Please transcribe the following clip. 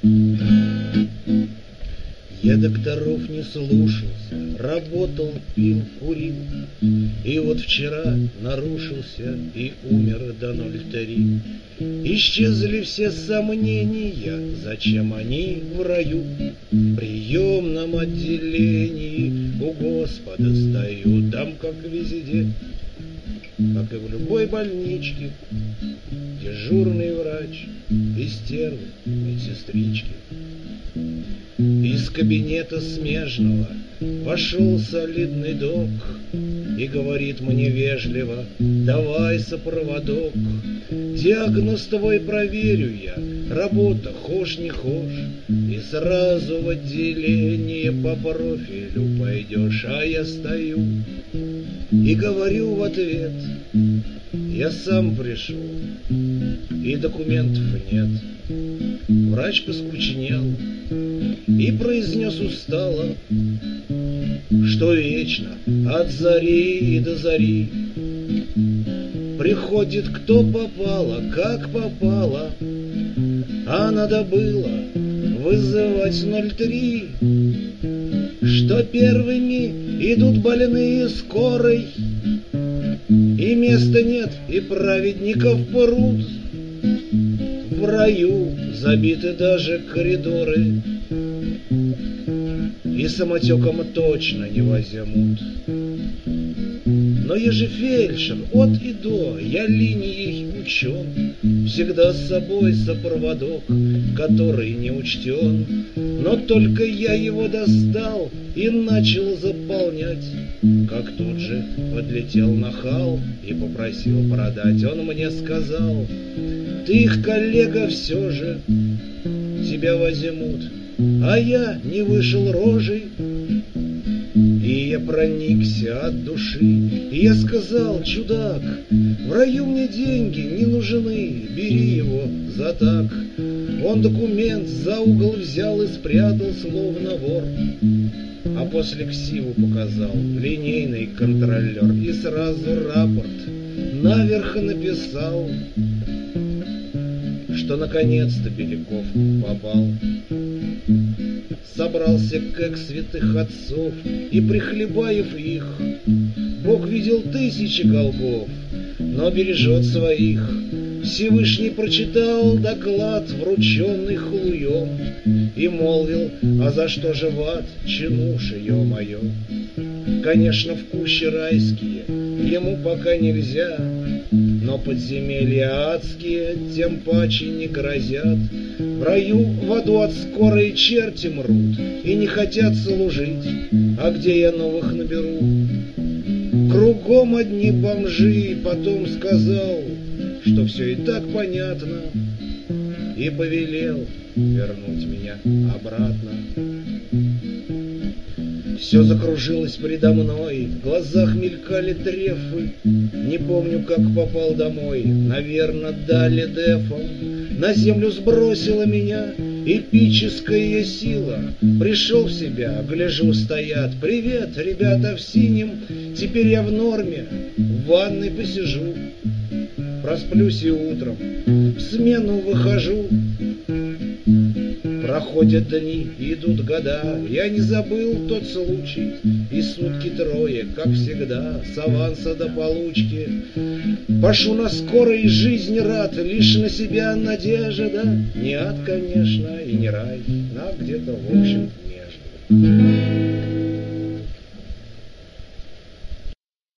Я докторов не слушался, работал, пил, курил. И вот вчера нарушился и умер до 0,3. Исчезли все сомнения, зачем они в раю. В приемном отделении у Господа стою, там как везде, как и в любой больничке, дежурный врач и стервы медсестрички. Из кабинета смежного вошел солидный док и говорит мне вежливо: давай сопроводок. Диагноз твой проверю я, работа хошь не хошь, и сразу в отделение по профилю пойдешь. А я стою и говорю в ответ: я сам пришел, и документов нет. Врач поскучнел и произнес устало, что вечно от зари и до зари приходит кто попало, как попало, а надо было вызывать 0,3, что первыми идут больные скорой, и места нет, и праведников пруд. В раю забиты даже коридоры, и самотеком точно не возьмут. Но я же фельдшер от и до, я линией учен, всегда с собой сопроводок, который не учтен. Но только я его достал и начал заполнять, как тут же подлетел нахал и попросил продать. Он мне сказал: ты их, коллега, все же тебя возьмут. А я не вышел рожей, и я проникся от души. И я сказал: чудак, в раю мне деньги не нужны, бери его за так. Он документ за угол взял и спрятал, словно вор, а после ксиву показал линейный контролер и сразу рапорт наверх написал, что наконец-то Беляков попал. Собрался как святых отцов, и, прихлебаев их, Бог видел тысячи голгов, но бережет своих. Всевышний прочитал доклад, врученный Хлуем, и молвил: а за что же в ад, чинуши, ё-моё? Конечно, в кущи райские ему пока нельзя, но подземелья адские тем паче не грозят. В раю в аду от скорой черти мрут и не хотят служить, а где я новых наберу? Кругом одни бомжи. Потом сказал, что все и так понятно, и повелел вернуть меня обратно. Все закружилось предо мной, в глазах мелькали трефы. Не помню, как попал домой, наверно, дали дефом. На землю сбросила меня эпическая сила. Пришел в себя, гляжу, стоят: привет, ребята в синем. Теперь я в норме, в ванной посижу, просплюсь и утром в смену выхожу. Проходят дни, идут года, я не забыл тот случай, и сутки трое, как всегда, с аванса до получки. Пошу на скорой жизни рад, лишь на себя надежда. Не ад, конечно, и не рай, а где-то в общем между.